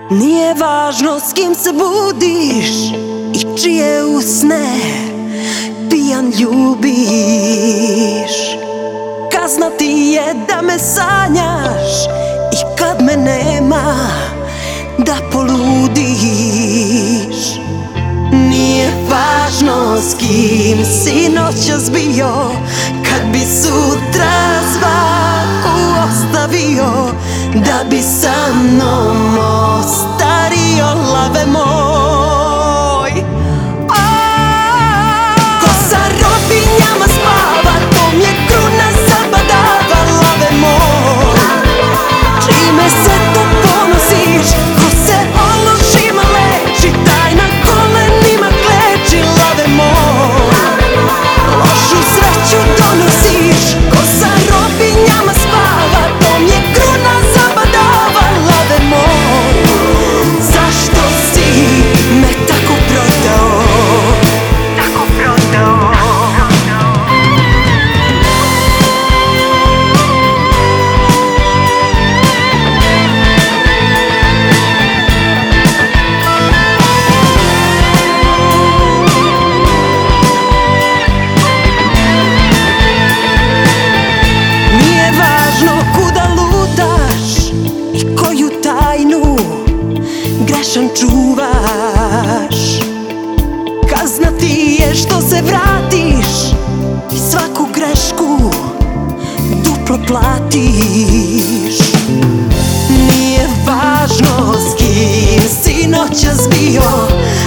Nije važno s kim se budiš i čije usne pijan ljubiš. Kazna ti je da me sanjaš i kad me nema da poludiš. Nije važno s kim si noćas bio, kad bi sutra svaku ostavio, da bi sa mnom ostario lave moj. Ko sa robinjama spava, to mi je kruna zabadava, lave moj. Čime se to ponosiš, ko se ološima leči, taj na kolenima kleči, lave moj. Lošu sreću donosiš, ko sa robinjama spava, to mi je kruna zabadava, lave moj. Zašto si me tako prodao? Tako prodao. Nije važno kuda lutaš i koju tajnu grešan čuvaš. Kazna ti je što se vratiš i svaku grešku duplo platiš. Nije važno s kim si noćas bio,